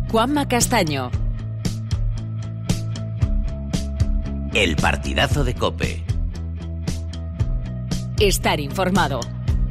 Juanma Castaño. El partidazo de COPE. Estar informado.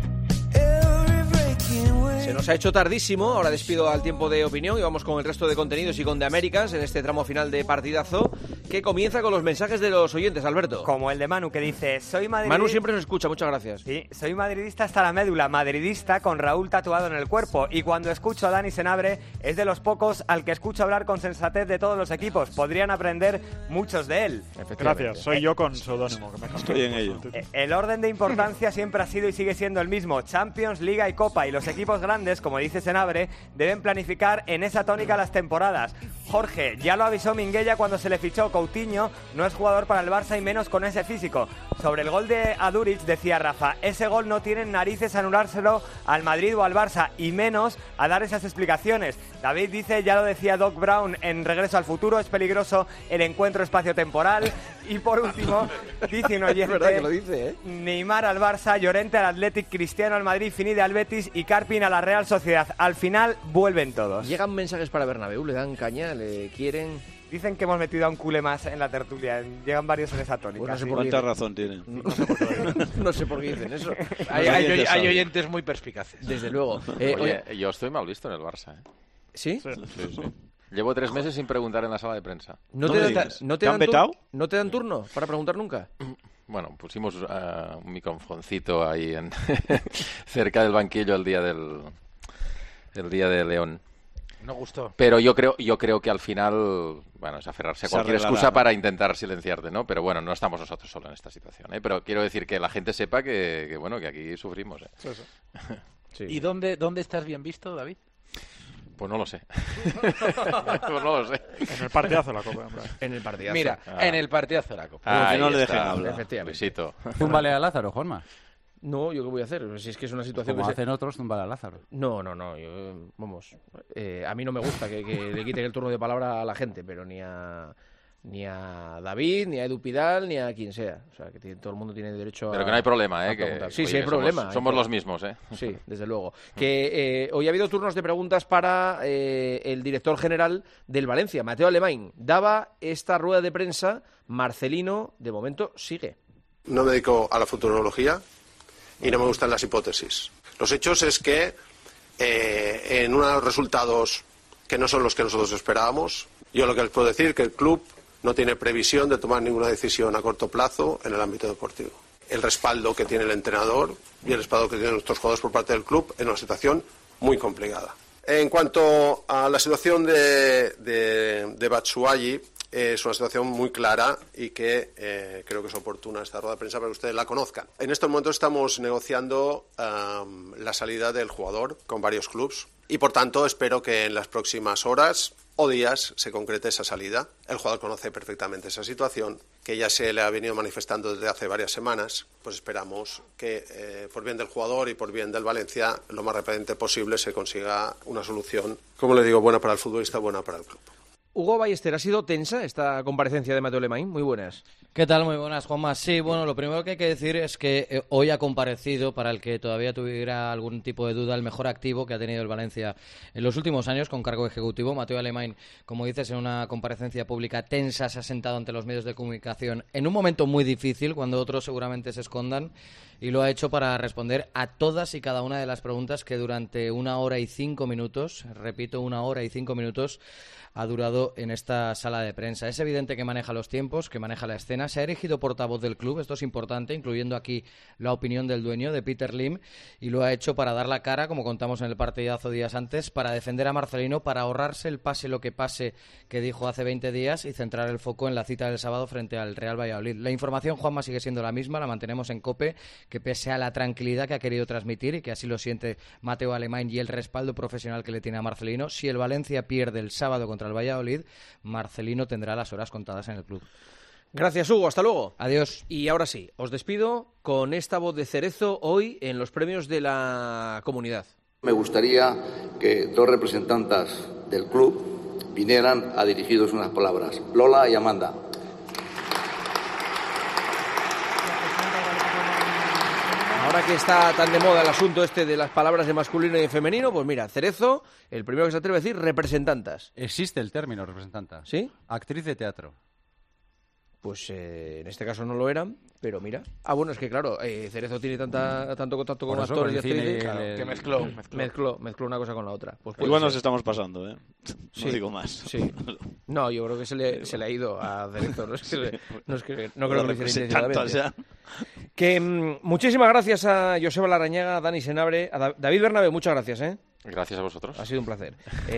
Se nos ha hecho tardísimo, ahora despido al tiempo de opinión y vamos con el resto de contenidos y con The Americans en este tramo final de partidazo que comienza con los mensajes de los oyentes, Alberto. Como el de Manu que dice, soy madridista... Manu siempre nos escucha, muchas gracias. Sí, soy madridista hasta la médula, madridista con Raúl tatuado en el cuerpo, y cuando escucho a Dani Senabre es de los pocos al que escucho hablar con sensatez de todos los equipos, podrían aprender muchos de él. Gracias, soy yo con seudónimo. Estoy en ello. El orden de importancia siempre ha sido y sigue siendo el mismo, Champions, Liga y Copa, y los equipos grandes, como dice Senabre, deben planificar en esa tónica las temporadas. Jorge, ya lo avisó Minguella cuando se le fichó, Coutinho no es jugador para el Barça y menos con ese físico. Sobre el gol de Aduriz decía Rafa, ese gol no tienen narices a anulárselo al Madrid o al Barça y menos a dar esas explicaciones. David dice, ya lo decía Doc Brown en Regreso al Futuro, es peligroso el encuentro espacio-temporal. Y por último, dice un oyente, es verdad que lo dice, Neymar al Barça, Llorente al Athletic, Cristiano al Madrid, Finide al Betis y Carpin a la Real Sociedad. Al final vuelven todos. Llegan mensajes para Bernabéu, le dan caña, le quieren... Dicen que hemos metido a un culé más en la tertulia. Llegan varios en esa tónica. Pues no sé ¿Cuánta razón tienen? No sé por qué dicen eso. Hay oyentes muy perspicaces. Desde luego. Oye, yo estoy mal visto en el Barça. ¿Sí? Sí. Llevo 3 meses sin preguntar en la sala de prensa. ¿No te han vetado? ¿No te dan turno para preguntar nunca? Bueno, pusimos un microfoncito ahí cerca del banquillo el día de León. No gustó. Pero yo creo que al final, bueno, es aferrarse a cualquier excusa para intentar silenciarte, ¿no? Pero bueno, no estamos nosotros solo en esta situación, ¿eh? Pero quiero decir que la gente sepa que aquí sufrimos, ¿eh? Sí. ¿Y dónde estás bien visto, David? Pues no lo sé. Pues no lo sé. En el partidazo de la Copa, hombre. En el partidazo. Mira, en el partidazo de la Copa. Que no le dejen hablar. Efectivamente. Luisito. Túmbale a Lázaro, Juanma. No, ¿yo qué voy a hacer? Si es que es una situación Como que hacen otros, túmbale a Lázaro. No, vamos. A mí no me gusta que le quiten el turno de palabra a la gente, pero ni a David, ni a Edu Pidal, ni a quien sea. O sea, que todo el mundo tiene derecho a... Pero que no hay problema, ¿eh? Sí, hay problema. Somos los mismos, ¿eh? Sí, desde luego. Que hoy ha habido turnos de preguntas para el director general del Valencia, Mateo Alemany. Daba esta rueda de prensa, Marcelino, de momento, sigue. No me dedico a la futurología y no me gustan las hipótesis. Los hechos es que en unos resultados que no son los que nosotros esperábamos, yo lo que les puedo decir es que el club no tiene previsión de tomar ninguna decisión a corto plazo en el ámbito deportivo. El respaldo que tiene el entrenador y el respaldo que tienen nuestros jugadores por parte del club en una situación muy complicada. En cuanto a la situación de Batshuayi, es una situación muy clara y que creo que es oportuna esta rueda de prensa para que ustedes la conozcan. En estos momentos estamos negociando la salida del jugador con varios clubes y, por tanto, espero que en las próximas horas o días se concrete esa salida. El jugador conoce perfectamente esa situación, que ya se le ha venido manifestando desde hace varias semanas. Pues esperamos que, por bien del jugador y por bien del Valencia, lo más rápidamente posible se consiga una solución, como le digo, buena para el futbolista, buena para el club. Hugo Ballester, ¿ha sido tensa esta comparecencia de Mateo Alemany? Muy buenas. ¿Qué tal? Muy buenas, Juanma. Sí, bueno, lo primero que hay que decir es que hoy ha comparecido, para el que todavía tuviera algún tipo de duda, el mejor activo que ha tenido el Valencia en los últimos años con cargo ejecutivo. Mateo Alemany, como dices, en una comparecencia pública tensa, se ha sentado ante los medios de comunicación en un momento muy difícil, cuando otros seguramente se escondan, y lo ha hecho para responder a todas y cada una de las preguntas que durante 1 hora y 5 minutos, repito, 1 hora y 5 minutos, ha durado en esta sala de prensa. Es evidente que maneja los tiempos, que maneja la escena. Se ha erigido portavoz del club, esto es importante, incluyendo aquí la opinión del dueño, de Peter Lim, y lo ha hecho para dar la cara, como contamos en el partidazo días antes, para defender a Marcelino, para ahorrarse el pase lo que pase que dijo hace 20 días y centrar el foco en la cita del sábado frente al Real Valladolid. La información, Juanma, sigue siendo la misma, la mantenemos en COPE, que pese a la tranquilidad que ha querido transmitir y que así lo siente Mateo Alemany y el respaldo profesional que le tiene a Marcelino, si el Valencia pierde el sábado contra el Valladolid, Marcelino tendrá las horas contadas en el club. Gracias, Hugo. Hasta luego. Adiós. Y ahora sí, os despido con esta voz de cerezo hoy en los premios de la comunidad. Me gustaría que 2 representantes del club vinieran a dirigirnos unas palabras. Lola y Amanda. ahora que está tan de moda el asunto este de las palabras de masculino y de femenino, pues mira, Cerezo, el primero que se atreve a decir representantas. Existe el término representanta. ¿Sí? Actriz de teatro. Pues en este caso no lo eran, pero mira. Ah, bueno, es que claro, Cerezo tiene tanto contacto con actores y actrices que mezcló una cosa con la otra. Pues igual nos estamos pasando, ¿eh? No digo más. Sí. No, yo creo que se le ha ido a Cerezo. No creo que lo hiciera intencionadamente. Que muchísimas gracias a Joseba Larrañaga, a Dani Senabre, a David Bernabé, muchas gracias, ¿eh? Gracias a vosotros. Ha sido un placer.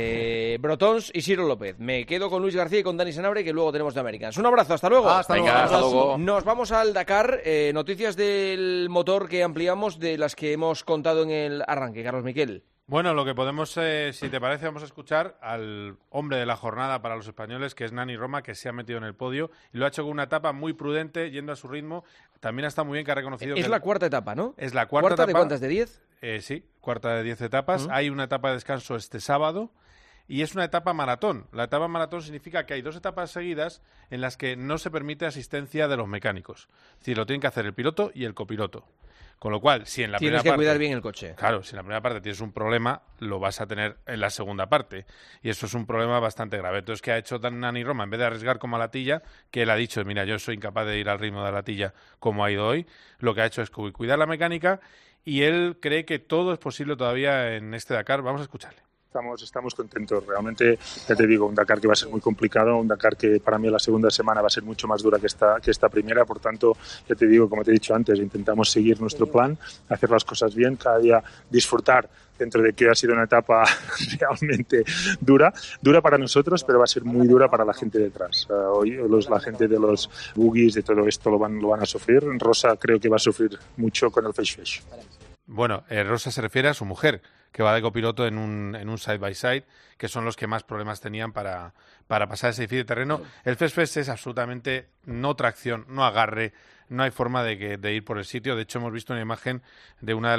Brotons y Ciro López. Me quedo con Luis García y con Dani Senabre, que luego tenemos de Americans. Un abrazo, hasta luego. Hasta luego. Nos vamos al Dakar. Noticias del motor que ampliamos, de las que hemos contado en el arranque. Carlos Miquel. Bueno, lo que podemos, si te parece, vamos a escuchar al hombre de la jornada para los españoles, que es Nani Roma, que se ha metido en el podio y lo ha hecho con una etapa muy prudente, yendo a su ritmo. También está muy bien que ha reconocido Es la cuarta etapa, ¿no? Es la cuarta etapa. ¿De cuántas? ¿De 10? Sí, cuarta de 10 etapas. Hay una etapa de descanso este sábado y es una etapa maratón. La etapa maratón significa que hay 2 etapas seguidas en las que no se permite asistencia de los mecánicos. Es decir, lo tienen que hacer el piloto y el copiloto. Con lo cual, si en la primera parte... Tienes que cuidar bien el coche. Claro, si en la primera parte tienes un problema, lo vas a tener en la segunda parte. Y eso es un problema bastante grave. Entonces, ¿qué ha hecho Nani Roma? En vez de arriesgar como a Latilla, que él ha dicho, mira, yo soy incapaz de ir al ritmo de Latilla como ha ido hoy, lo que ha hecho es cuidar la mecánica y él cree que todo es posible todavía en este Dakar. Vamos a escucharle. Estamos contentos. Realmente, ya te digo, un Dakar que va a ser muy complicado, un Dakar que para mí la segunda semana va a ser mucho más dura que esta primera. Por tanto, ya te digo, como te he dicho antes, intentamos seguir nuestro plan, hacer las cosas bien, cada día disfrutar, dentro de que ha sido una etapa realmente dura para nosotros, pero va a ser muy dura para la gente detrás. Hoy la gente de los buggies, de todo esto lo van a sufrir. Rosa creo que va a sufrir mucho con el face. Bueno, Rosa se refiere a su mujer, que va de copiloto en un side-by-side, que son los que más problemas tenían para pasar ese difícil terreno. El Fest es absolutamente no tracción, no agarre, no hay forma de ir por el sitio. De hecho, hemos visto una imagen de una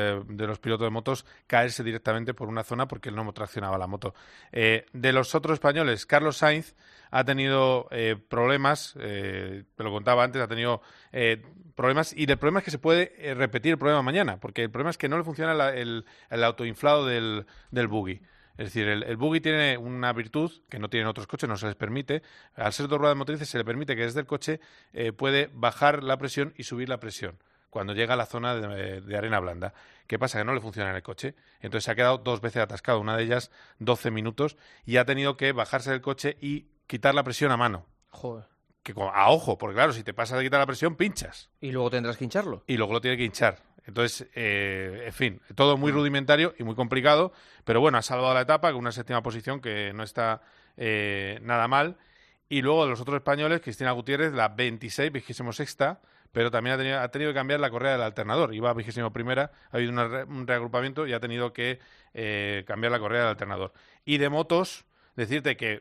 de los pilotos de motos caerse directamente por una zona porque él no traccionaba la moto. De los otros españoles, Carlos Sainz ha tenido problemas, te lo contaba antes, ha tenido problemas, y el problema es que se puede repetir el problema mañana, porque el problema es que no le funciona el autoinflado del buggy. Es decir, el buggy tiene una virtud que no tienen otros coches, no se les permite. Al ser 2 ruedas motrices se le permite que desde el coche puede bajar la presión y subir la presión cuando llega a la zona de arena blanda. ¿Qué pasa? Que no le funciona en el coche. Entonces se ha quedado 2 veces atascado, una de ellas 12 minutos, y ha tenido que bajarse del coche y quitar la presión a mano. Joder. A ojo, porque claro, si te pasas de quitar la presión, pinchas. Y luego tendrás que hincharlo. Y luego lo tiene que hinchar. Entonces, en fin, todo muy rudimentario y muy complicado, pero bueno, ha salvado la etapa con una 7ª posición que no está nada mal. Y luego de los otros españoles, Cristina Gutiérrez, la 26ª, pero también ha tenido que cambiar la correa del alternador. Iba a 21ª, ha habido un reagrupamiento y ha tenido que cambiar la correa del alternador. Y de motos, decirte que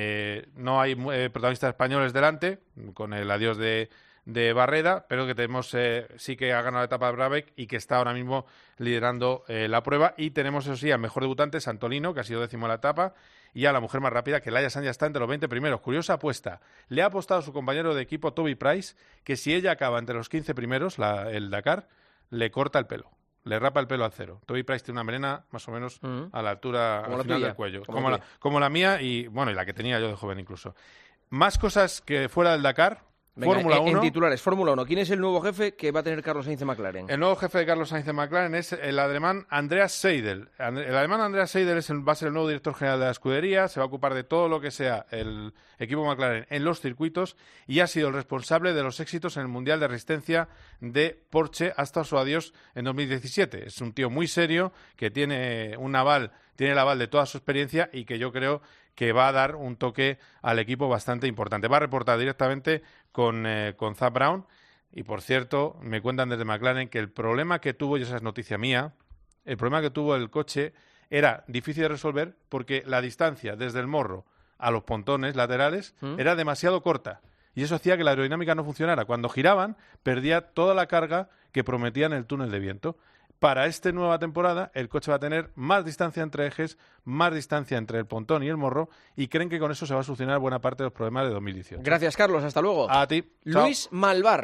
no hay protagonistas españoles delante, con el adiós de Barreda, pero que tenemos sí que ha ganado la etapa de Brabeck y que está ahora mismo liderando la prueba. Y tenemos, eso sí, al mejor debutante, Santolino, que ha sido 10º en la etapa, y a la mujer más rápida, que Laia Sanz, está entre los 20 primeros. Curiosa apuesta. Le ha apostado a su compañero de equipo, Toby Price, que si ella acaba entre los 15 primeros, el Dakar, le corta el pelo. Le rapa el pelo al cero. Toby Price tiene una melena más o menos a la altura al final del cuello. Como la mía y la que tenía yo de joven incluso. Más cosas que fuera del Dakar. Venga, Fórmula 1. En titulares, Fórmula 1. ¿Quién es el nuevo jefe que va a tener Carlos Sainz de McLaren? El nuevo jefe de Carlos Sainz de McLaren es el alemán Andreas Seidel. El alemán Andreas Seidel va a ser el nuevo director general de la escudería, se va a ocupar de todo lo que sea el equipo McLaren en los circuitos y ha sido el responsable de los éxitos en el Mundial de Resistencia de Porsche hasta su adiós en 2017. Es un tío muy serio que tiene el aval de toda su experiencia y que yo creo que va a dar un toque al equipo bastante importante. Va a reportar directamente con Zak Brown y, por cierto, me cuentan desde McLaren que el problema que tuvo, y esa es noticia mía, el problema que tuvo el coche era difícil de resolver porque la distancia desde el morro a los pontones laterales era demasiado corta y eso hacía que la aerodinámica no funcionara. Cuando giraban, perdía toda la carga que prometían el túnel de viento. Para esta nueva temporada, el coche va a tener más distancia entre ejes, más distancia entre el pontón y el morro, y creen que con eso se va a solucionar buena parte de los problemas de 2018. Gracias, Carlos. Hasta luego. A ti. Luis Malvar,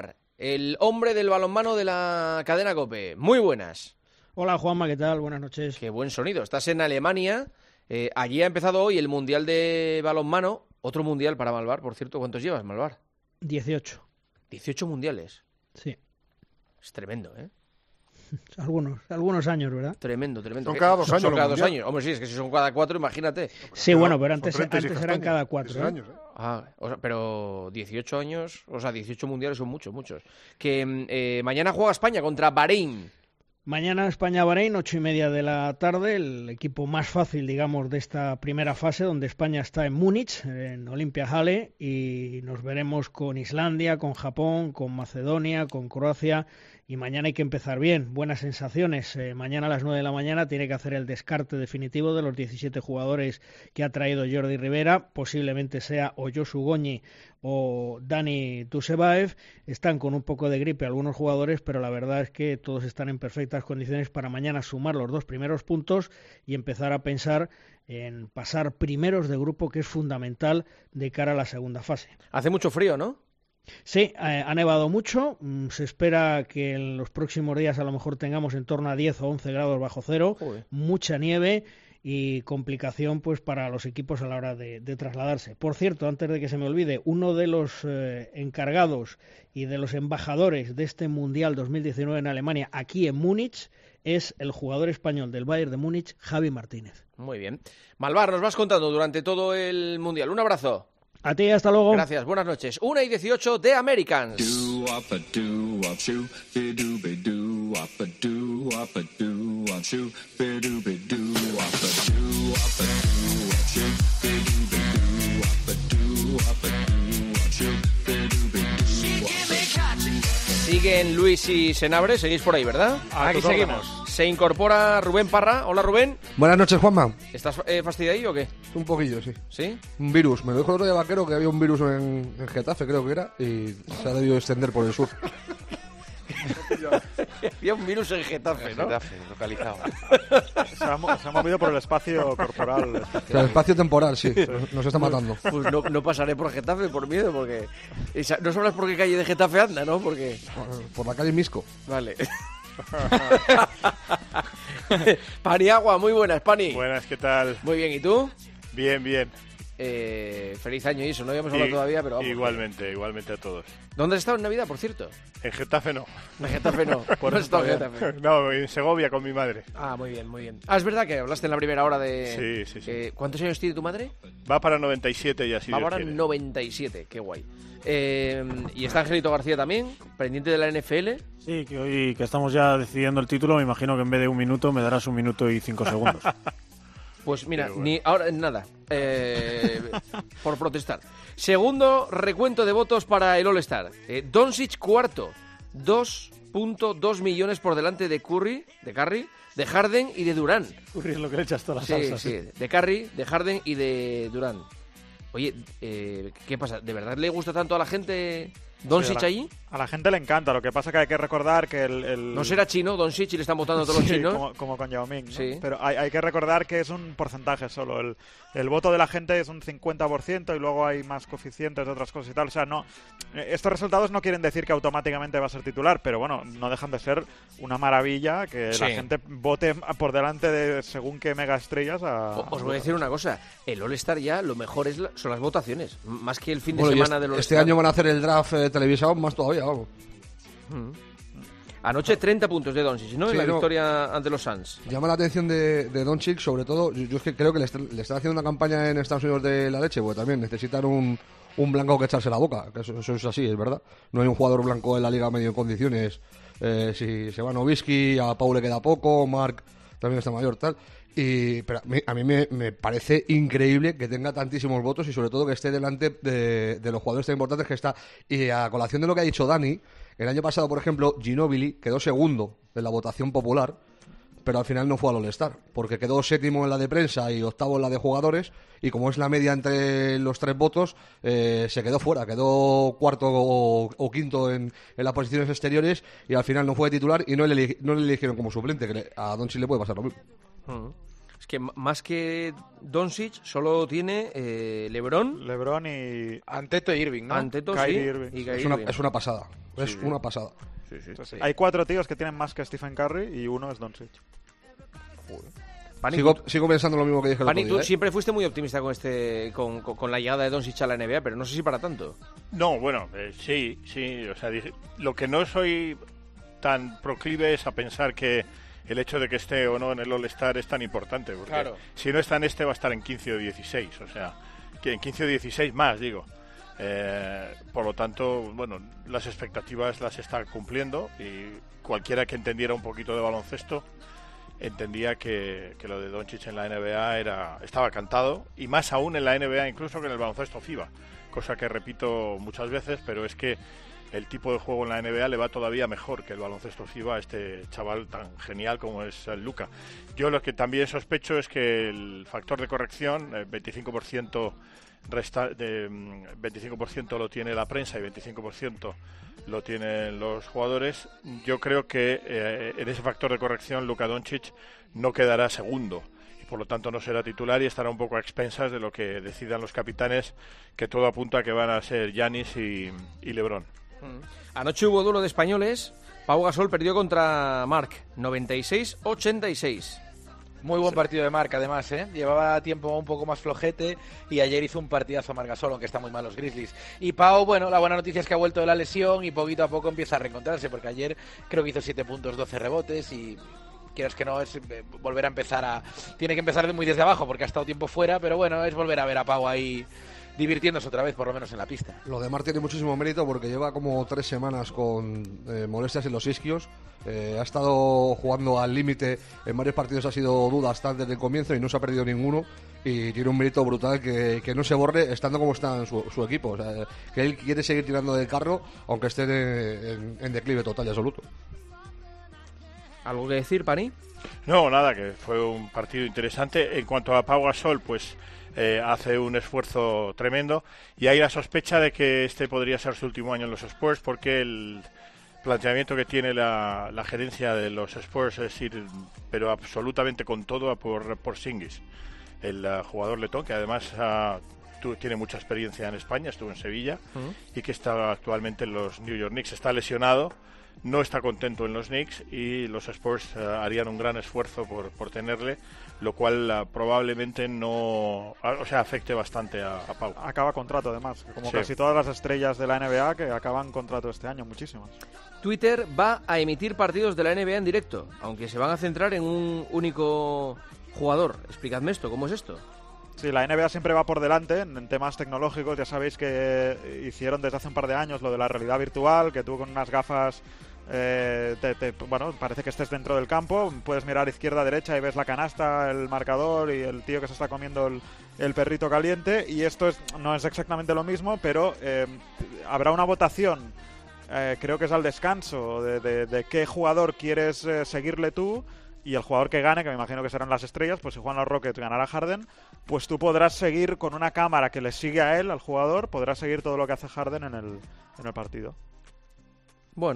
el hombre del balonmano de la cadena COPE. Muy buenas. Hola Juanma, ¿qué tal? Buenas noches. Qué buen sonido. Estás en Alemania. Allí ha empezado hoy el Mundial de Balonmano. Otro Mundial para Malvar, por cierto. ¿Cuántos llevas, Malvar? 18. 18 mundiales. Sí. Es tremendo, ¿eh? Algunos años, ¿verdad? Tremendo. Son cada 2 años. Son cada 2 años. Hombre, sí, es que si son cada 4, imagínate. Sí, bueno, pero antes eran cada 4. Años, ¿eh? O sea, pero 18 años, o sea, 18 mundiales son muchos. Que mañana juega España contra Bahrein. Mañana España-Bahrein, 8:30 de la tarde, el equipo más fácil, digamos, de esta primera fase, donde España está en Múnich, en Olympiahalle, y nos veremos con Islandia, con Japón, con Macedonia, con Croacia, y mañana hay que empezar bien, buenas sensaciones. Mañana a las 9 de la mañana tiene que hacer el descarte definitivo de los 17 jugadores que ha traído Jordi Rivera, posiblemente sea o Josu Goñi o Dani Tusebaev. Están con un poco de gripe algunos jugadores, pero la verdad es que todos están en perfectas condiciones para mañana sumar los 2 primeros puntos y empezar a pensar en pasar primeros de grupo, que es fundamental de cara a la segunda fase. Hace mucho frío, ¿no? Sí, ha nevado mucho. Se espera que en los próximos días a lo mejor tengamos en torno a 10 o 11 grados bajo cero. Joder. Mucha nieve y complicación pues para los equipos a la hora de trasladarse. Por cierto, antes de que se me olvide, uno de los encargados y de los embajadores de este Mundial 2019 en Alemania, aquí en Múnich, es el jugador español del Bayern de Múnich, Javi Martínez. Muy bien. Malvar, nos vas contando durante todo el Mundial. Un abrazo. A ti, hasta luego. Gracias, buenas noches. 1:18 de Americans. Siguen Luis y Senabre, seguís por ahí, ¿verdad? Aquí seguimos. Se incorpora Rubén Parra. Hola, Rubén. Buenas noches, Juanma. ¿Estás fastidiado ahí o qué? Un poquillo, sí. ¿Sí? Un virus. Me dijo el otro día Vaquero que había un virus en Getafe, creo que era, y se ha debido extender por el sur. Había un virus en Getafe, ¿no? Getafe, localizado. Se ha movido por el espacio corporal. O sea, el espacio temporal, sí. Nos está matando. Pues no pasaré por Getafe por miedo, porque... No sabrás por qué calle de Getafe anda, ¿no? Porque... Por la calle Misco. Vale. Paniagua, muy buenas, Pani. Buenas, ¿qué tal? Muy bien, ¿y tú? Bien, bien. Feliz año y eso, no habíamos hablado todavía, pero vamos. Igualmente a todos. ¿Dónde has estado en Navidad, por cierto? En Getafe no. En Getafe no. Por no he estado en Getafe. No, en Segovia con mi madre. Ah, muy bien, muy bien. Ah, es verdad que hablaste en la primera hora de... Sí. ¿Cuántos años tiene tu madre? Va para 97 y así. Va para 97, qué guay. Y está Angelito García también, pendiente de la NFL. Sí, que hoy que estamos ya decidiendo el título, me imagino que en vez de 1 minuto me darás 1 minuto y 5 segundos. Pues mira, ni ahora nada, por protestar. Segundo recuento de votos para el All-Star. Doncic cuarto, 2.2 millones por delante de Curry, de Harden y de Durant. Curry es lo que le echas todas las salsas. Sí, de Curry, de Harden y de Durant. Oye, ¿qué pasa? ¿De verdad le gusta tanto a la gente Doncic allí? A la gente le encanta, lo que pasa que hay que recordar que el... No será chino Doncic y le están votando todos los chinos. Como con Yao Ming, ¿no? Sí. Pero hay que recordar que es un porcentaje solo. El voto de la gente es un 50% y luego hay más coeficientes de otras cosas y tal. O sea, no, estos resultados no quieren decir que automáticamente va a ser titular, pero bueno, no dejan de ser una maravilla que la gente vote por delante de según qué mega estrellas. Os voy a decir una cosa, el All-Star ya lo mejor son las votaciones, más que el fin de semana del All-Star. Este año van a hacer el draft televisado más todavía, vamos. Anoche 30 puntos de Doncic, ¿no? En la victoria ante los Suns. Llama la atención de Doncic, sobre todo, yo es que creo que le están haciendo una campaña en Estados Unidos de la leche, porque también necesitan un blanco que echarse la boca, que eso es así, es verdad. No hay un jugador blanco en la liga medio en condiciones. Si se va Nowitzki, a Pau le queda poco, Mark también está mayor, tal. Pero a mí me parece increíble que tenga tantísimos votos y sobre todo que esté delante de los jugadores tan importantes que está. Y a colación de lo que ha dicho Dani, el año pasado, por ejemplo, Ginóbili quedó segundo en la votación popular, pero al final no fue al All-Star, porque quedó séptimo en la de prensa y octavo en la de jugadores, y como es la media entre los 3 votos, se quedó fuera, quedó cuarto o quinto en las posiciones exteriores, y al final no fue titular y no le eligieron como suplente, que a Doncic le puede pasar lo mismo. Es que más que Doncic solo tiene LeBron y Anteto y Irving, ¿no? Anteto, Kyrie sí, Irving. y Kyrie Es Irving. una pasada. Es una pasada. Sí. Hay 4 tíos que tienen más que Stephen Curry y uno es Doncic. Sigo pensando lo mismo que dije el otro Pani, día. tú siempre fuiste muy optimista con la llegada de Doncic a la NBA, pero no sé si para tanto. No, bueno, sí. O sea, lo que no soy tan proclive es a pensar que el hecho de que esté o no en el All-Star es tan importante, porque claro. Si no está en este va a estar en 15 o 16, o sea, que en 15 o 16 más, digo. Por lo tanto, bueno, las expectativas las está cumpliendo y cualquiera que entendiera un poquito de baloncesto entendía que lo de Doncic en la NBA estaba cantado, y más aún en la NBA incluso que en el baloncesto FIBA, cosa que repito muchas veces, pero es que el tipo de juego en la NBA le va todavía mejor que el baloncesto FIBA a este chaval tan genial como es Luka. Yo lo que también sospecho es que el factor de corrección, 25% 25% lo tiene la prensa y 25% lo tienen los jugadores. Yo creo que en ese factor de corrección Luka Doncic no quedará segundo y por lo tanto no será titular y estará un poco a expensas de lo que decidan los capitanes, que todo apunta a que van a ser Giannis y LeBron. Anoche hubo duelo de españoles. Pau Gasol perdió contra Marc 96-86. Muy buen partido de Marc, además, ¿eh? Llevaba tiempo un poco más flojete y ayer hizo un partidazo Marc Gasol, aunque está muy mal los Grizzlies. Y Pau, bueno, la buena noticia es que ha vuelto de la lesión y poquito a poco empieza a reencontrarse, porque ayer creo que hizo 7 puntos, 12 rebotes y quieras que no, es volver a empezar tiene que empezar muy desde abajo porque ha estado tiempo fuera, pero bueno, es volver a ver a Pau ahí divirtiéndose otra vez, por lo menos en la pista. Lo de Marc tiene muchísimo mérito porque lleva como 3 semanas con molestias en los isquios. Ha estado jugando al límite, en varios partidos ha sido duda hasta desde el comienzo y no se ha perdido ninguno, y tiene un mérito brutal que no se borre estando como está en su equipo. O sea, que él quiere seguir tirando del carro aunque esté en declive total y absoluto. ¿Algo que decir, Pani? No, nada, que fue un partido interesante. En cuanto a Pau Gasol, pues hace un esfuerzo tremendo y hay la sospecha de que este podría ser su último año en los Spurs, porque el planteamiento que tiene la gerencia de los Spurs es ir, pero absolutamente con todo, a por Porzingis, el jugador letón, que además tiene mucha experiencia en España, estuvo en Sevilla y que está actualmente en los New York Knicks. Está lesionado, no está contento en los Knicks y los Spurs harían un gran esfuerzo por tenerle, lo cual probablemente no, o sea, afecte bastante a Pau. Acaba contrato además, como sí. Casi todas las estrellas de la NBA que acaban contrato este año, muchísimas. Twitter va a emitir partidos de la NBA en directo, aunque se van a centrar en un único jugador. Explicadme esto, ¿cómo es esto? Sí, la NBA siempre va por delante en temas tecnológicos. Ya sabéis que hicieron desde hace un par de años lo de la realidad virtual, que tú con unas gafas, bueno, parece que estés dentro del campo, puedes mirar izquierda a derecha y ves la canasta, el marcador y el tío que se está comiendo el perrito caliente. Y esto no es exactamente lo mismo, pero habrá una votación, creo que es al descanso, de qué jugador quieres seguirle tú. Y el jugador que gane, que me imagino que serán las estrellas, pues si juegan los Rockets ganará Harden, pues tú podrás seguir con una cámara que le sigue a él, al jugador, podrás seguir todo lo que hace Harden en el partido. Bueno.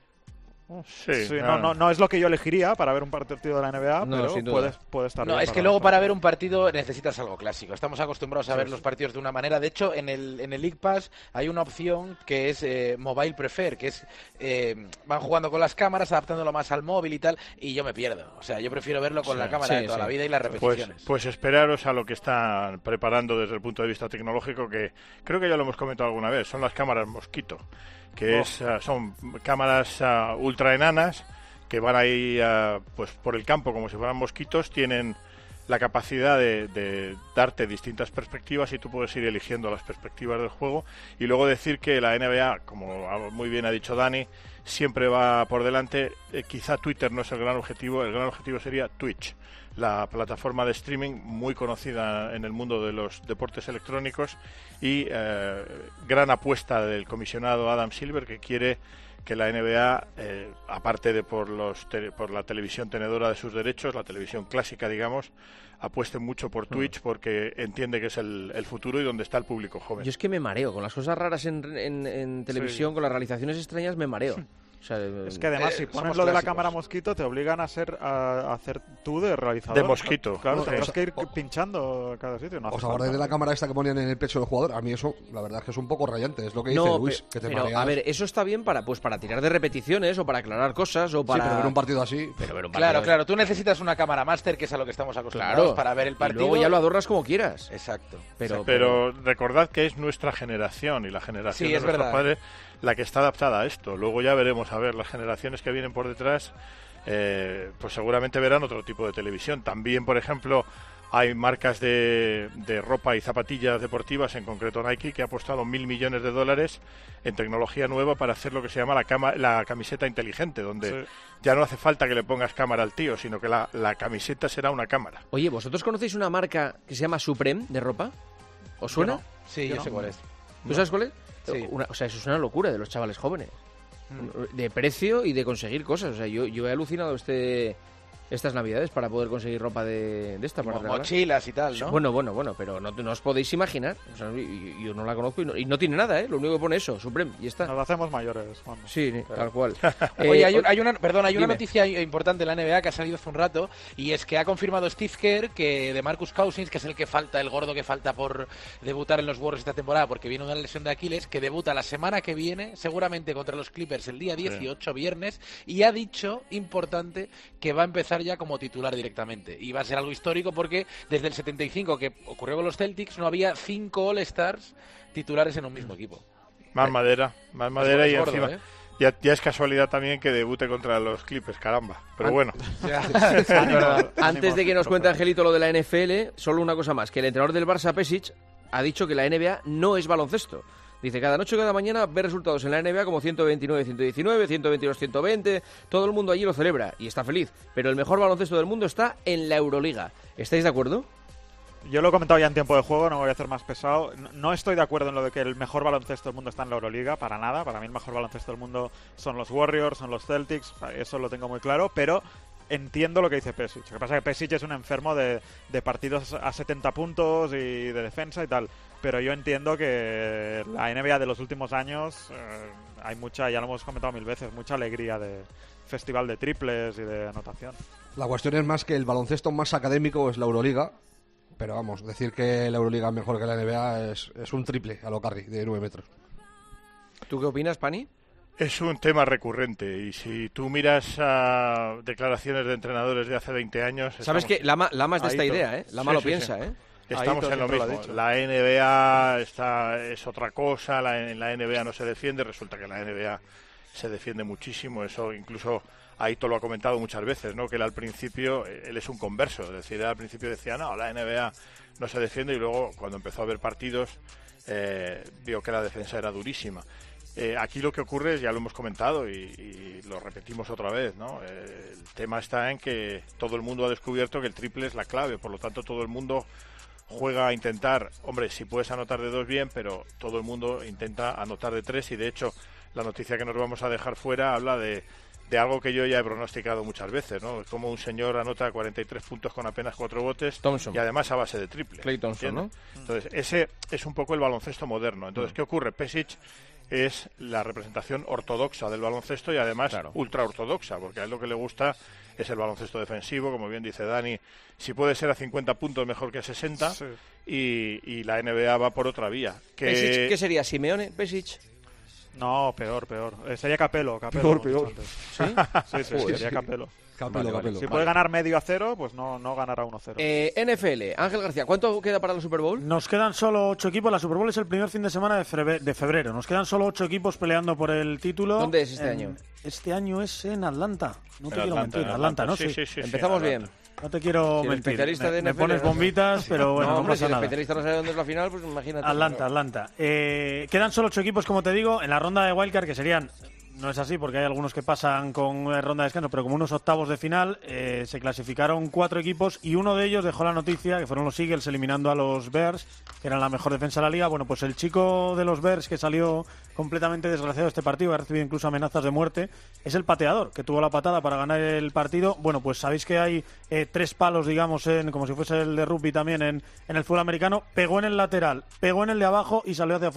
Sí, no es lo que yo elegiría para ver un partido de la NBA, no, pero puede estar bien. No, es que luego para ver un partido necesitas algo clásico. Estamos acostumbrados a ver los partidos de una manera. De hecho, en el League Pass hay una opción que es Mobile Prefer, que es van jugando con las cámaras, adaptándolo más al móvil y tal, y yo me pierdo. O sea, yo prefiero verlo con la cámara de toda la vida y las repeticiones. Pues esperaros a lo que están preparando desde el punto de vista tecnológico, que creo que ya lo hemos comentado alguna vez, son las cámaras Mosquito, que son cámaras ultra enanas que van ahí pues por el campo como si fueran mosquitos. Tienen la capacidad de darte distintas perspectivas y tú puedes ir eligiendo las perspectivas del juego. Y luego decir que la NBA, como muy bien ha dicho Dani, siempre va por delante. Quizá Twitter no es el gran objetivo sería Twitch, la plataforma de streaming muy conocida en el mundo de los deportes electrónicos y gran apuesta del comisionado Adam Silver, que quiere que la NBA, aparte de por la televisión tenedora de sus derechos, la televisión clásica, digamos, apueste mucho por Twitch, porque entiende que es el futuro y donde está el público joven. Yo es que me mareo con las cosas raras en televisión, con las realizaciones extrañas me mareo. O sea, es que además, si pones lo de la cámara mosquito, te obligan a hacer tú de realizador. De mosquito. Claro, tendrás que ir pinchando cada sitio. ¿Os acordáis de la cámara esta que ponían en el pecho del jugador? A mí eso, la verdad es que es un poco rayante. Es lo que dice Luis, que te mareas. A ver, eso está bien para tirar de repeticiones o para aclarar cosas o para... Sí, pero ver un partido así... Claro, tú necesitas una cámara máster, que es a lo que estamos acostumbrados, para ver el partido. Y luego ya lo adornas como quieras. Exacto. Pero recordad que es nuestra generación y la generación de nuestros padres la que está adaptada a esto. Luego ya veremos, a ver, las generaciones que vienen por detrás, pues seguramente verán otro tipo de televisión. También, por ejemplo, hay marcas de ropa y zapatillas deportivas, en concreto Nike, que ha apostado $1.000 millones en tecnología nueva para hacer lo que se llama la camiseta inteligente, donde ya no hace falta que le pongas cámara al tío, sino que la camiseta será una cámara. Oye, ¿vosotros conocéis una marca que se llama Supreme de ropa? ¿Os suena? No. Sí, yo sé cuál es. ¿Tú sabes cuál es? Sí. O sea, eso es una locura de los chavales jóvenes. De precio y de conseguir cosas. O sea, yo he alucinado estas navidades para poder conseguir ropa de esta. Para mochilas y tal, ¿no? Bueno, pero no os podéis imaginar. O sea, yo no la conozco y no tiene nada, ¿eh? Lo único que pone eso, Supreme, y está. Nos hacemos mayores, Juan. Sí, tal cual. Oye, hay una noticia importante en la NBA que ha salido hace un rato, y es que ha confirmado Steve Kerr que de Marcus Cousins, que es el gordo que falta por debutar en los Warriors esta temporada porque viene una lesión de Aquiles, que debuta la semana que viene, seguramente contra los Clippers el día 18, viernes, y ha dicho, importante, que va a empezar ya como titular directamente, y va a ser algo histórico porque desde el 75, que ocurrió con los Celtics, no había 5 All-Stars titulares en un mismo equipo. Más madera y gordo, encima ya es casualidad también que debute contra los Clippers, caramba, pero bueno. Antes de que nos cuente Angelito lo de la NFL, solo una cosa más, que el entrenador del Barça, Pesic, ha dicho que la NBA no es baloncesto. Dice, cada noche o cada mañana ve resultados en la NBA como 129-119, 122-120, todo el mundo allí lo celebra y está feliz, pero el mejor baloncesto del mundo está en la Euroliga. ¿Estáis de acuerdo? Yo lo he comentado ya en tiempo de juego, no voy a hacer más pesado. No estoy de acuerdo en lo de que el mejor baloncesto del mundo está en la Euroliga, para nada. Para mí el mejor baloncesto del mundo son los Warriors, son los Celtics, eso lo tengo muy claro, pero entiendo lo que dice Pesic. Lo que pasa es que Pesic es un enfermo de partidos a 70 puntos y de defensa y tal. Pero yo entiendo que la NBA de los últimos años hay mucha, ya lo hemos comentado 1000 veces, mucha alegría de festival de triples y de anotación. La cuestión es más que el baloncesto más académico es la Euroliga, pero vamos, decir que la Euroliga es mejor que la NBA es un triple a lo Curry de 9 metros. ¿Tú qué opinas, Pani? Es un tema recurrente y si tú miras declaraciones de entrenadores de hace 20 años... ¿Sabes que Lama es de esta idea, ¿eh? Lama lo piensa, ¿eh? Estamos en lo mismo. La NBA es otra cosa, en la NBA no se defiende, resulta que la NBA se defiende muchísimo, eso incluso Aito lo ha comentado muchas veces, ¿no? Que él al principio, él es un converso, es decir, él al principio decía, no, la NBA no se defiende, y luego cuando empezó a ver partidos vio que la defensa era durísima. Aquí lo que ocurre es, ya lo hemos comentado y lo repetimos otra vez, ¿no? El tema está en que todo el mundo ha descubierto que el triple es la clave, por lo tanto todo el mundo juega a intentar, hombre, si puedes anotar de 2 bien, pero todo el mundo intenta anotar de 3, y de hecho la noticia que nos vamos a dejar fuera habla de algo que yo ya he pronosticado muchas veces, ¿no? Como un señor anota 43 puntos con apenas 4 botes Thompson. Y además a base de triple. Klay Thompson, ¿no? Entonces, ese es un poco el baloncesto moderno. Entonces, ¿qué ocurre? Pesic es la representación ortodoxa del baloncesto y además ultra ortodoxa, porque a él lo que le gusta es el baloncesto defensivo, como bien dice Dani, si puede ser a 50 puntos mejor que a 60, y la NBA va por otra vía. ¿Qué sería, Simeone, Pesic? No, peor. Sería Capello. Peor. ¿Sí? Sí, sería Capello. Capello. Si puede ganar medio a 0, pues no ganará 1-0. NFL, Ángel García, ¿cuánto queda para la Super Bowl? Nos quedan solo 8 equipos. La Super Bowl es el primer fin de semana de febrero. Nos quedan solo 8 equipos peleando por el título. ¿Dónde es este año? Este año es en Atlanta. No te quiero mentir. Atlanta, ¿no? Sí. Empezamos bien. No te quiero mentir. Especialista de NFL, me pones bombitas, pero bueno, no hombre, pasa si nada. el especialista no sabe dónde es la final, pues imagínate. Atlanta. Quedan solo 8 equipos, como te digo, en la ronda de wildcard, que serían... No es así, porque hay algunos que pasan con ronda de descanso, pero como unos octavos de final, se clasificaron 4 equipos y uno de ellos dejó la noticia, que fueron los Eagles eliminando a los Bears, que eran la mejor defensa de la liga. Bueno, pues el chico de los Bears que salió completamente desgraciado de este partido, que ha recibido incluso amenazas de muerte, es el pateador, que tuvo la patada para ganar el partido. Bueno, pues sabéis que hay 3 palos, digamos, como si fuese el de rugby también en el fútbol americano. Pegó en el lateral, pegó en el de abajo y salió hacia afuera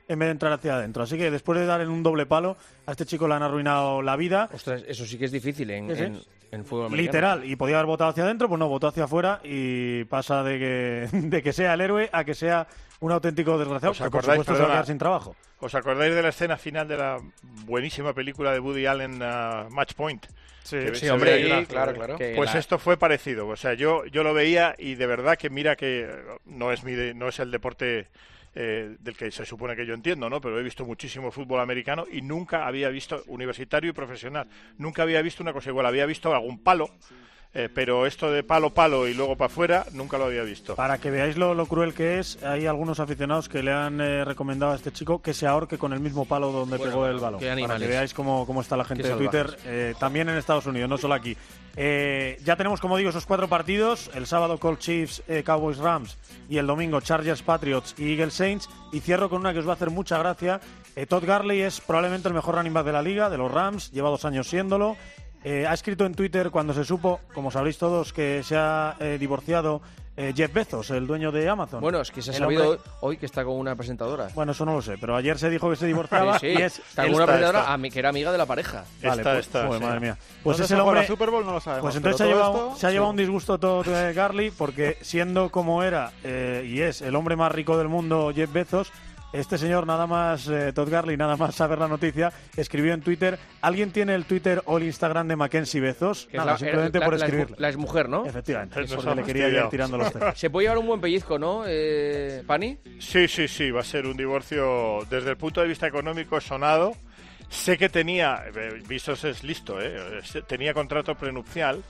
en vez de entrar hacia adentro. Así que después de dar en un doble palo, a este chico le han arruinado la vida. Ostras, eso sí que es difícil en fútbol americano. Literal, y podía haber votado hacia adentro, pues no, votó hacia afuera y pasa de que sea el héroe a que sea un auténtico desgraciado, que por supuesto se va a quedar sin trabajo. ¿Os acordáis de la escena final de la buenísima película de Woody Allen, Match Point? Sí, hombre, claro. Pues esto fue parecido. O sea, yo lo veía y de verdad que mira que no es el deporte del que se supone que yo entiendo, ¿no? Pero he visto muchísimo fútbol americano y nunca había visto, universitario y profesional, nunca había visto una cosa igual. Había visto algún palo, pero esto de palo y luego para afuera nunca lo había visto. Para que veáis lo cruel que es, hay algunos aficionados que le han recomendado a este chico que se ahorque con el mismo palo donde pegó el balón. Para que veáis cómo está la gente de Twitter, también en Estados Unidos, no solo aquí. Ya tenemos, como digo, esos 4 partidos. El sábado Colts Chiefs, Cowboys Rams, y el domingo Chargers Patriots y Eagles Saints. Y cierro con una que os va a hacer mucha gracia. Todd Gurley es probablemente el mejor running back de la liga, de los Rams, lleva 2 años siéndolo. Ha escrito en Twitter cuando se supo, como sabréis todos, que se ha divorciado Jeff Bezos, el dueño de Amazon. Bueno, es que se ha sabido hoy que está con una presentadora. Bueno, eso no lo sé, pero ayer se dijo que se divorciaba. Sí, está con una presentadora que era amiga de la pareja. Vale, está. Madre mía. Pues ese hombre, Super Bowl no lo sabemos. Pues entonces se ha llevado un disgusto todo Gurley, porque siendo como era y es el hombre más rico del mundo, Jeff Bezos, este señor, nada más, Todd Gurley, nada más saber la noticia, escribió en Twitter: ¿alguien tiene el Twitter o el Instagram de Mackenzie Bezos? Nada, simplemente por escribirlo. La exmujer, ¿no? Efectivamente, es porque le quería ir tirando los temas. Se puede llevar un buen pellizco, ¿no, Pani? Sí, va a ser un divorcio desde el punto de vista económico sonado. Sé que tenía, Bezos es listo, tenía contrato prenupcial,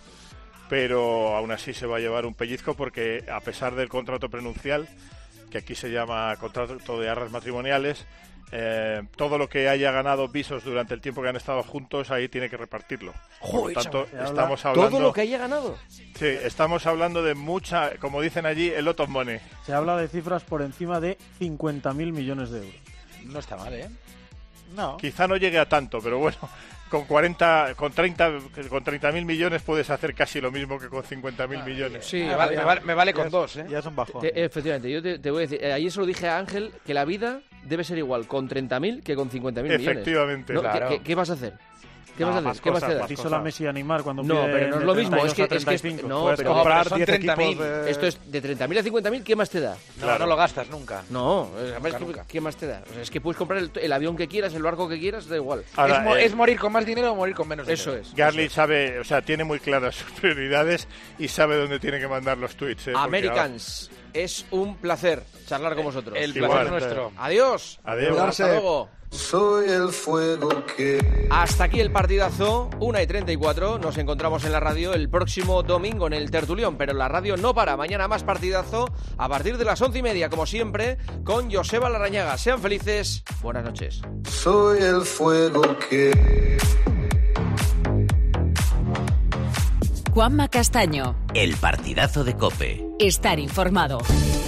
pero aún así se va a llevar un pellizco porque a pesar del contrato prenupcial, que aquí se llama contrato de arras matrimoniales, todo lo que haya ganado Bezos durante el tiempo que han estado juntos, ahí tiene que repartirlo. Joder, por lo tanto, estamos hablando... ¿Todo lo que haya ganado? Sí, estamos hablando de mucha, como dicen allí, a lot of money. Se habla de cifras por encima de 50.000 millones de euros. No está mal, ¿eh? No. Quizá no llegue a tanto, pero bueno... Con 30.000 millones puedes hacer casi lo mismo que con 50.000 millones. Sí, me vale con 2, ¿eh? Ya es un bajón. Efectivamente, yo te voy a decir, ayer se lo dije a Ángel, que la vida debe ser igual con 30.000 que con 50.000 millones. Efectivamente. ¿No? Claro. ¿Qué vas a hacer? ¿Qué vas a hacer? ¿Qué más te da? Hizo la Messi a Neymar cuando no, pero no es lo mismo. Es que no, pero comprar 10 equipos esto es de 30.000 a 50.000. ¿Qué más te da? No lo gastas nunca. No, ¿qué más te da? O sea, es que puedes comprar el avión que quieras, el barco que quieras, da igual. Ahora, es morir con más dinero o morir con menos dinero. Eso es. Gurley sabe, o sea, tiene muy claras sus prioridades y sabe dónde tiene que mandar los tweets. Americans, es un placer charlar con vosotros. El placer es nuestro. Adiós. Adiós. Hasta luego. Soy el fuego que... Hasta aquí el partidazo, 1:34. Nos encontramos en la radio el próximo domingo en el Tertulión, pero la radio no para. Mañana más partidazo a partir de las 11:30, como siempre, con Joseba Larrañaga. Sean felices. Buenas noches. Soy el fuego que... Juanma Castaño. El partidazo de COPE. Estar informado.